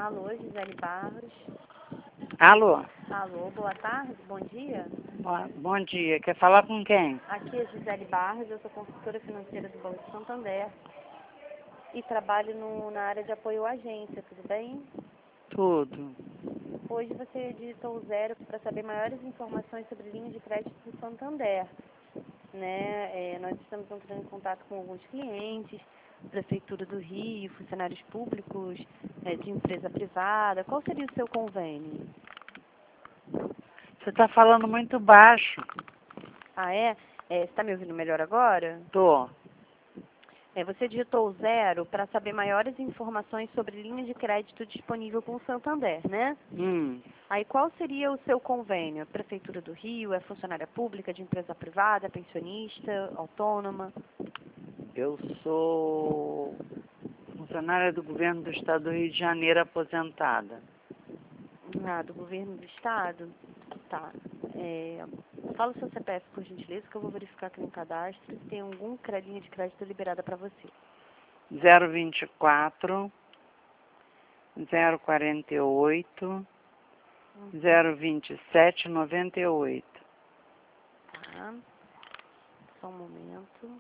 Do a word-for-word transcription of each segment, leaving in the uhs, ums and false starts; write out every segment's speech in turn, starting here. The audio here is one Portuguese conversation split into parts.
Alô, Gisele Barros. Alô? Alô, boa tarde, bom dia. Bom, bom dia. Quer falar com quem? Aqui é Gisele Barros, eu sou consultora financeira do Banco Santander e trabalho no, na área de apoio à agência, tudo bem? Tudo. Hoje você digitou o zero para saber maiores informações sobre linha de crédito do Santander. Né? É, nós estamos entrando em contato com alguns clientes, Prefeitura do Rio, funcionários públicos, é, de empresa privada. Qual seria o seu convênio? Você está falando muito baixo. Ah, é? É, você está me ouvindo melhor agora? Tô. É, você digitou o zero para saber maiores informações sobre linha de crédito disponível com o Santander, né? Hum. Aí qual seria o seu convênio? Prefeitura do Rio, é funcionária pública, de empresa privada, pensionista, autônoma? Eu sou funcionária do governo do estado do Rio de Janeiro, aposentada. Ah, do governo do estado? Tá. É, fala o seu C P F, por gentileza, que eu vou verificar aqui no cadastro se tem algum cre- linha de crédito liberada para você. zero vinte e quatro, zero quarenta e oito, zero vinte e sete, noventa e oito. Tá. Só um momento.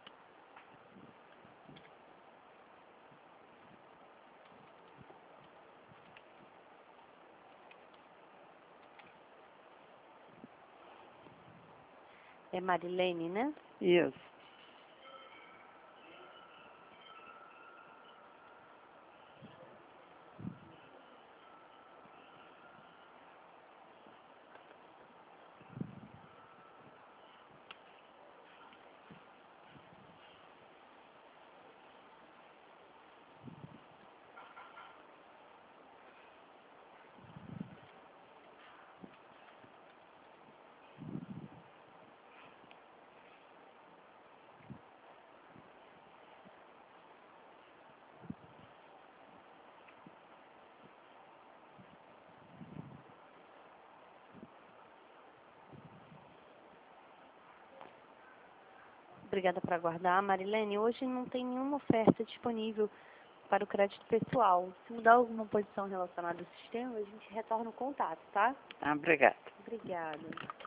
É Marilene, né? Isso. Obrigada por aguardar. Marilene, hoje não tem nenhuma oferta disponível para o crédito pessoal. Se mudar alguma posição relacionada ao sistema, a gente retorna o contato, tá? Ah, obrigada. Obrigada.